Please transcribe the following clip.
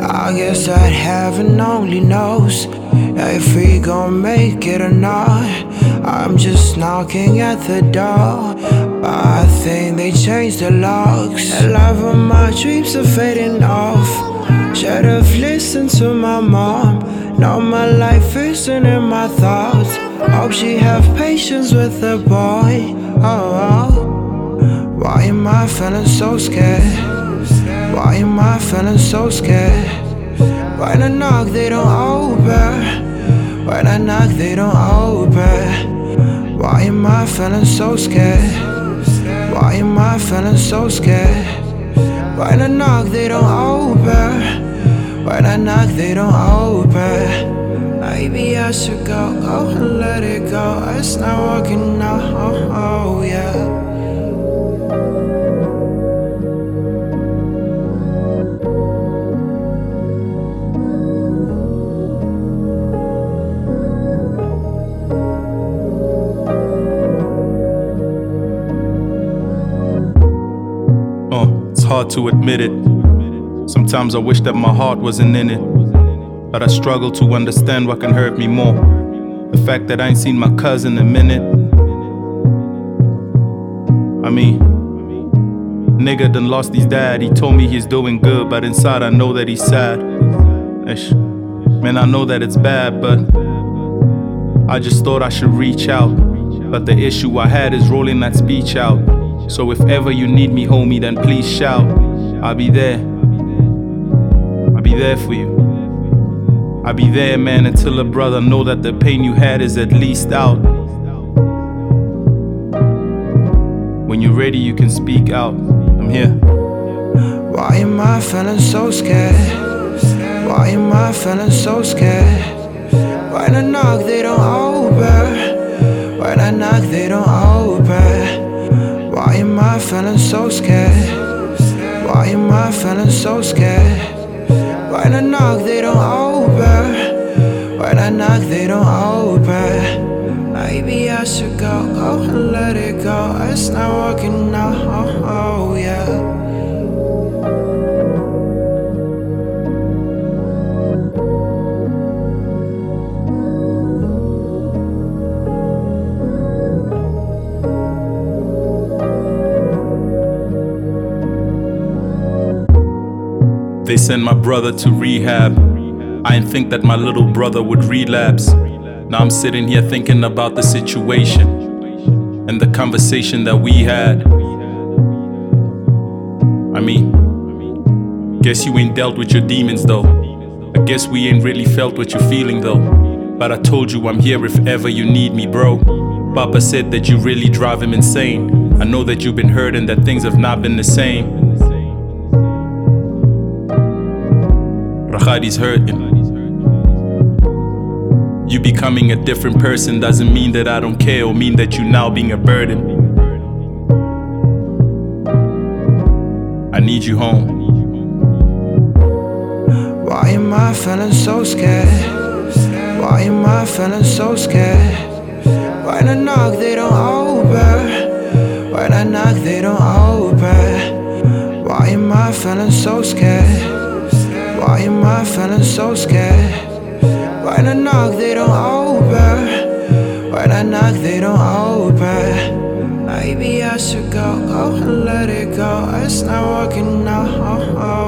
I guess that heaven only knows if we gon' make it or not. I'm just knocking at the door, but I think they changed the locks. A lot of my dreams are fading off. Should've listened to my mom. Now my life isn't in my thoughts. Hope she have patience with the boy. Oh. Why am I feeling so scared? Why am I feeling so scared? When I knock they don't open. When I knock they don't open. Why am I feeling so scared? Why am I feeling so scared? When I knock they don't open. When I knock they don't open. Maybe I should go and let it go. It's not working out, oh yeah. It's hard to admit it. Sometimes I wish that my heart wasn't in it, but I struggle to understand what can hurt me more. The fact that I ain't seen my cousin in a minute. I mean, nigga done lost his dad. He told me he's doing good, but inside I know that he's sad. Man, I know that it's bad, but I just thought I should reach out. But the issue I had is rolling that speech out. So if ever you need me, homie, then please shout. I'll be there. I'll be there for you. I'll be there, man, until a brother know that the pain you had is at least out. When you're ready, you can speak out. I'm here. Why am I feeling so scared? Why am I feeling so scared? When I knock, they don't open. When I knock, they don't open. Why am I feeling so scared? Why am I feeling so scared? When I knock, they don't open. When I knock, they don't open. Maybe I should go and let it go. It's not working out, oh yeah. They sent my brother to rehab. I didn't think that my little brother would relapse. Now I'm sitting here thinking about the situation and the conversation that we had. I mean, guess you ain't dealt with your demons though. I guess we ain't really felt what you're feeling though. But I told you I'm here if ever you need me, bro. Papa said that you really drive him insane. I know that you've been hurt and that things have not been the same. Rakhadi's hurting. You becoming a different person doesn't mean that I don't care or mean that you now being a burden. I need you home. Why am I feeling so scared? Why am I feeling so scared? When I knock, they don't open. When I knock, they don't open. Why am I feeling so scared? Why am I feeling so scared? When I knock, they don't open. When I knock, they don't open. Maybe I should go and let it go. It's not working out.